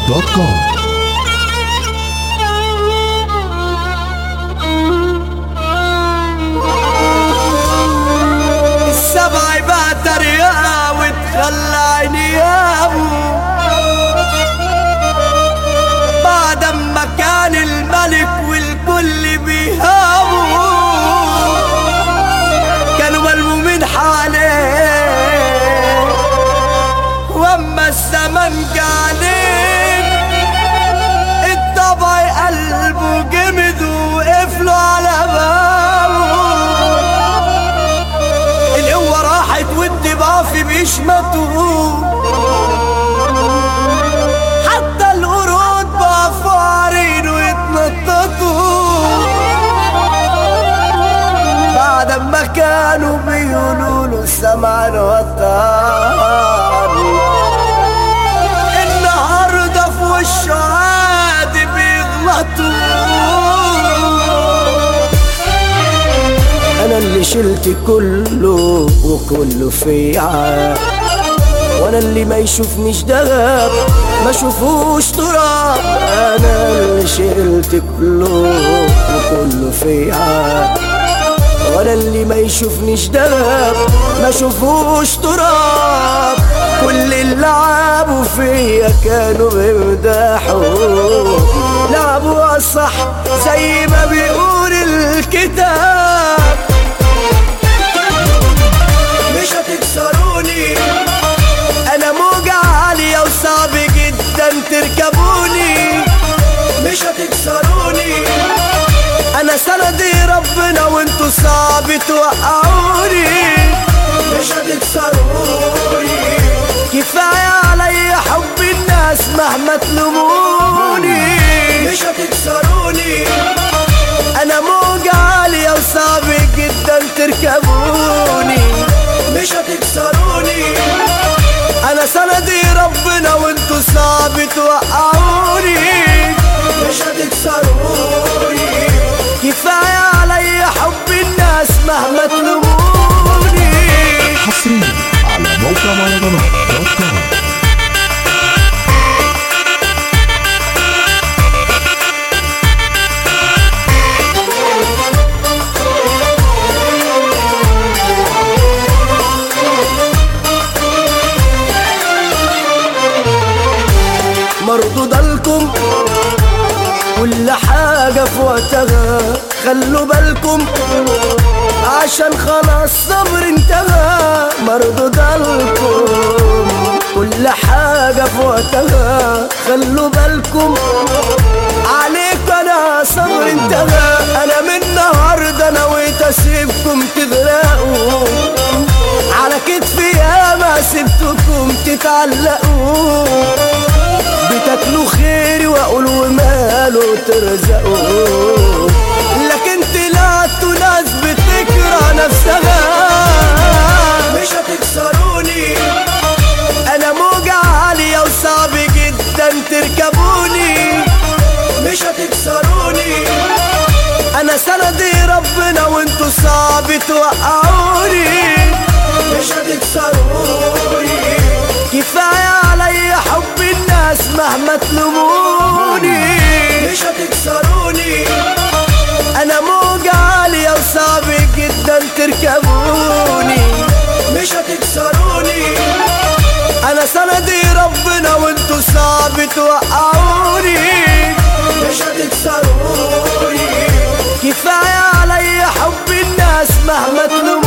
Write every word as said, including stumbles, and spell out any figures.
دوت كوم. السبع بقى رياء وتخلى عيني يابو بعد ما كان الملك والكل بيهابوا كانوا ملمومين حواليه واما الزمن جالين الطبع قلبه جمد وقفلوا على بابه القوة راحت والضباف بيشمتوا حتى القرود بقى فارين ويتنططوا بعد ما كانوا بيقولوا له سمعا وطاعا النهارده في وشه عادي بيغلطوا انا اللي شلت كله وكله فيا وانا اللي ما يشوفنيش دهب ما شوفوش تراب انا اللي شلت كله وكله فيا وانا اللي ما يشوفنيش دهب ما شوفوش تراب كل اللي لعبوا فيا كانوا بيمدحوا لعبوا صح زي ما بيقول الكتاب مش هتكسروني انا موجة عالية وصعب جدا تركبوني مش هتكسروني انا سندي ربنا وانتوا صعب توقعوني مش هتكسروني كفاية عليا حب الناس مهما تلوموني مش هتكسروني انا موجة عالية وصعب جدا تركبوني مش هتكسروني انا سندي ربنا وانتوا صعب توقعوني مش هتكسروني كفاية عليا حب الناس مهما تلوموني حصريا على موقع مهرجانات دوت كوم. مردودة لكم كل حاجة في وقتها خلوا بالكم عشان خلاص صبر انتهى مردودة لكم كل حاجة في وقتها خلوا بالكم عليك انا صبر انتهى انا من النهارده نويت اسيبكم تغرقوا على كتفي ياما سبتكم تتعلقوا بتاكلوا خيري واقول وماله ترزقوا لكن طلعتوا ناس بتكره نفسها مش هتكسروني انا موجة عالية وصعب جدا تركبوني مش هتكسروني انا سندي ربنا وانتوا صعب توقعوني مش هتكسروني كفاية عليا حب الناس مهما تلوموني مش هتكسروني انا موجة عالية وصعب جدا تركبوني مش هتكسروني انا سندي ربنا وانتوا صعب توقعوني مش هتكسروني كفاية عليا حب الناس مهما تلوموني